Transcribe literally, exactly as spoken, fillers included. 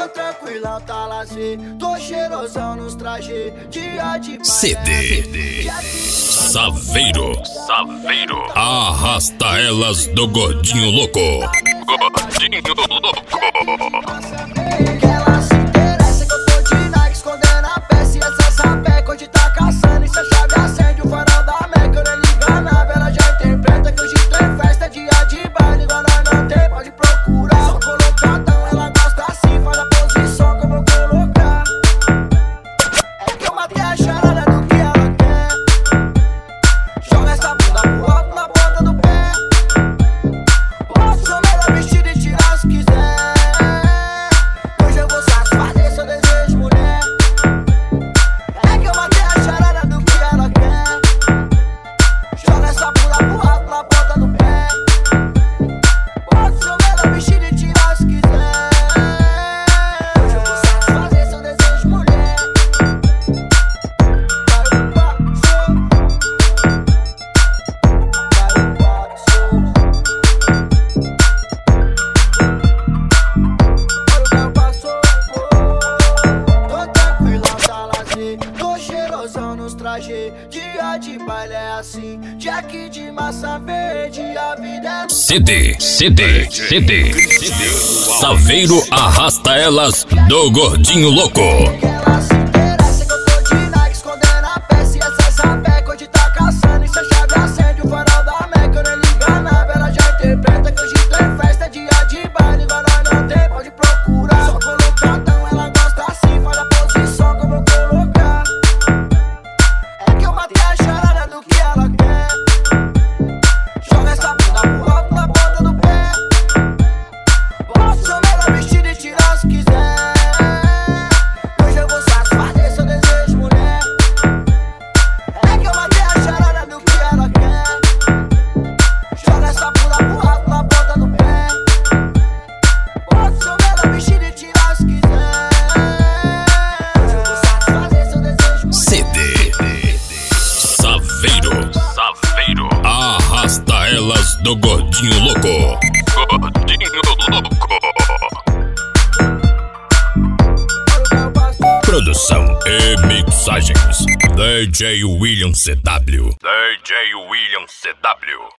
Tô tranquilão, tá lazer, tô cheirosão nos trajes. Dia de baile. C D Saveiro, Saveiro. Arrasta elas do Gordinho Louco. Gordinho Louco. Que ela se interessa que eu tô de Nike, escondendo a peça. E essa sapeca onde tá caçando. E se a chave acende o farol da Meca, eu nem liga nada. Ela já interpreta que hoje tem festa, dia de baile. Igual nós não tem, pode procurar. Só colocadão, ela gosta assim, faz a posição que eu vou colocar. É que eu matei a charada do que ela quer. Joga essa bunda pro alto na ponta do pé. Posso somar a vestida e tirar se quiser. Hoje eu vou satisfazer seu desejo, mulher. É que eu matei a charada do que ela quer. Joga essa bunda pro alto na ponta do pé. Posso somar a vestida e tirar se quiser. Hoje eu vou satisfazer seu desejo, mulher. Vai o passo. Vai o passo. Tô tranquilão, tá lazer, tô cheirosão nos trajes. Dia de baile é assim, Jack de massa verde, a vida é C D, C D, C D. Saveiro arrasta elas do Gordinho Louco. que ela se interessa que eu tô de Nike, escondendo a peça. E essa sapeca onde tá caçando. E se a chave acende o farol da Meca, eu nem liga nada. Ela já interpreta que hoje tem festa, dia de baile. Igual nós não tem, pode procurar. Só colocadão, ela gosta assim, faz a posição que eu vou colocar. É que eu matei a charada do que ela quer. Joga essa bunda pro alto na ponta do pé. Posso somar a vestida e tirar se quiser. Hoje eu vou satisfazer seu desejo, mulher. É que eu matei a charada do que ela quer. Joga essa bunda pro alto na ponta do pé. Posso somar a vestida e tirar se quiser. Hoje eu vou satisfazer seu desejo, mulher. C D Saveiro, Saveiro. Arrasta elas do Gordinho Louco. Gordinho Louco. Produção e mixagens D J William C W. D J William C W.